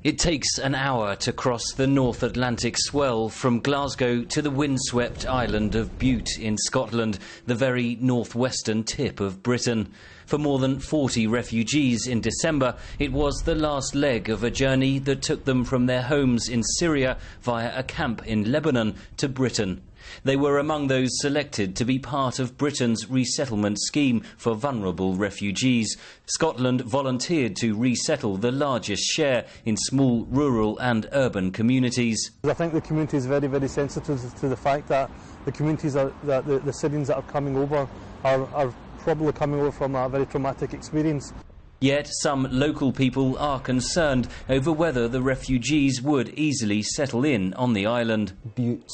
It takes an hour to cross the North Atlantic swell from Glasgow to the windswept island of Bute in Scotland, the very northwestern tip of Britain. For more than 40 refugees in December, it was the last leg of a journey that took them from their homes in Syria via a camp in Lebanon to Britain. They were among those selected to be part of Britain's resettlement scheme for vulnerable refugees. Scotland volunteered to resettle the largest share in small rural and urban communities. I think the community is very, very sensitive to the fact that the communities that the Syrians that are coming over are probably coming over from a very traumatic experience. Yet some local people are concerned over whether the refugees would easily settle in on the island. Bute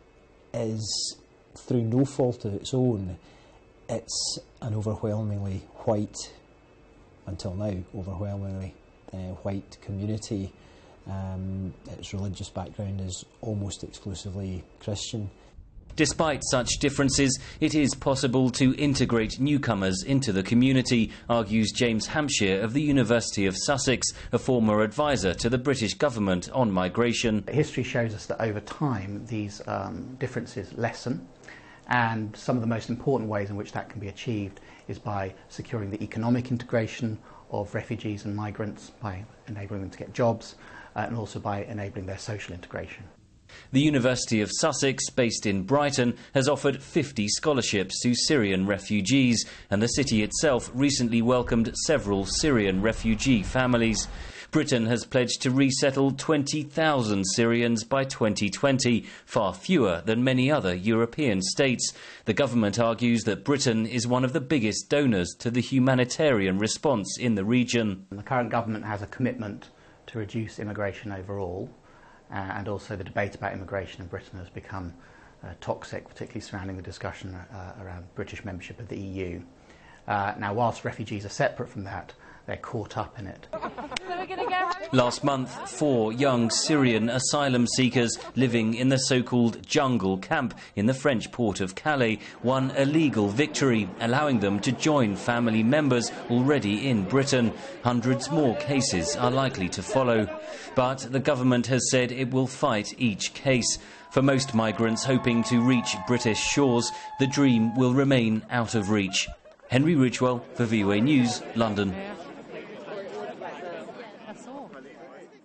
is, through no fault of its own, it's an overwhelmingly white, until now, overwhelmingly white community. Its religious background is almost exclusively Christian. Despite such differences, it is possible to integrate newcomers into the community, argues James Hampshire of the University of Sussex, a former advisor to the British government on migration. History shows us that over time these differences lessen, and some of the most important ways in which that can be achieved is by securing the economic integration of refugees and migrants, by enabling them to get jobs, and also by enabling their social integration. The University of Sussex, based in Brighton, has offered 50 scholarships to Syrian refugees, and the city itself recently welcomed several Syrian refugee families. Britain has pledged to resettle 20,000 Syrians by 2020, far fewer than many other European states. The government argues that Britain is one of the biggest donors to the humanitarian response in the region. The current government has a commitment to reduce immigration overall. And also the debate about immigration in Britain has become toxic, particularly surrounding the discussion around British membership of the EU. Now, whilst refugees are separate from that, they're caught up in it. Last month, 4 young Syrian asylum seekers living in the so-called jungle camp in the French port of Calais won a legal victory, allowing them to join family members already in Britain. Hundreds more cases are likely to follow. But the government has said it will fight each case. For most migrants hoping to reach British shores, the dream will remain out of reach. Henry Ridgwell for VOA News, London.